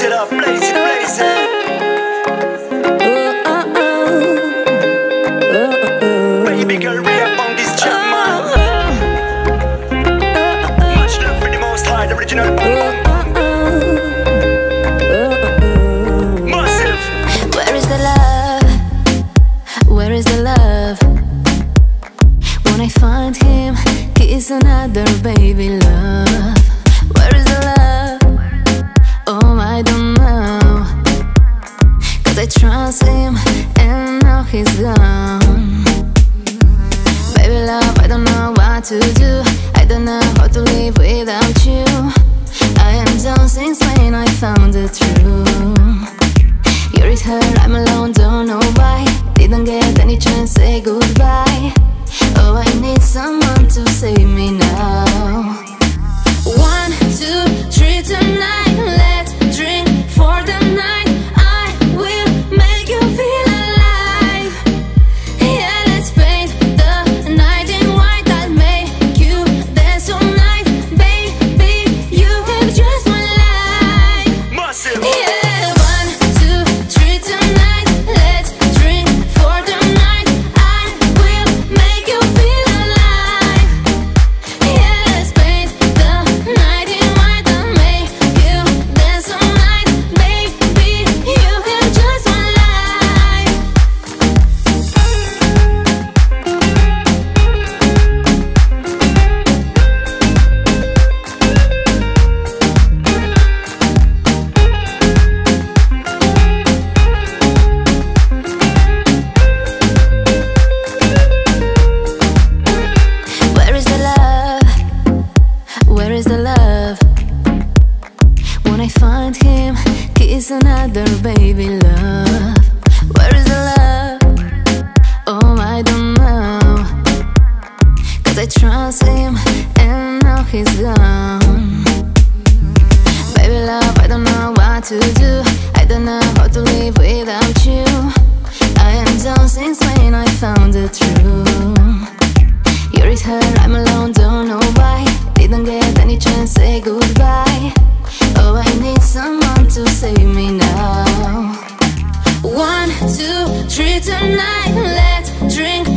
it up, blaze it, blaze it. Baby girl, re-up on this jam, man. Much love for the most high, the original Massive. Where is the love? Where is the love? When I find him, kiss another baby love. Where is the love? Oh, I don't know. Cause I trust him and now he's gone. Baby love, I don't know what to do. I don't know how to live without you. I am down since when I found the truth. You're with her, I'm alone, don't know why. Didn't get any chance, say goodbye. Oh, I need someone to save me now. 1, 2, 3 tonight. Let's drink for the night. I will make you feel alive. Yeah, let's paint the night in white. I'll make you dance all night. Baby, you have just one life. Massive. Yeah, 1, 2, 3 tonight. Let's drink for the night. I will make you feel alive. Yeah, let's paint the night in white. I'll make you dance all night. Baby, you have just one life. Where is the love? Where is the love? When I find him, kiss another baby love. Where is the love? Oh, I don't know. Cause I trust him and now he's gone. Baby love, I don't know what to do. I don't know how to live without you. I am down since when I found the truth. You're with her, I'm alone, don't know why. Didn't get any chance, say goodbye. Oh, I need someone to save me now. 1, 2, 3 tonight. Let's drink